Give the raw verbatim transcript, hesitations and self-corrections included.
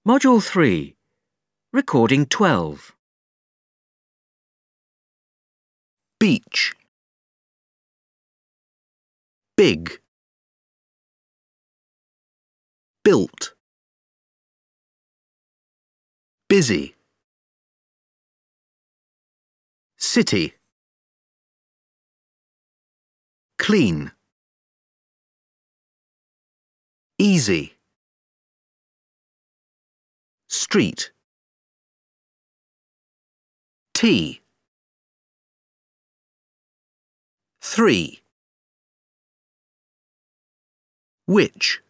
Module three. Recording twelve. Beach. Big. Built. Busy. City. Clean. Easy. Street. Tea. Three. Which.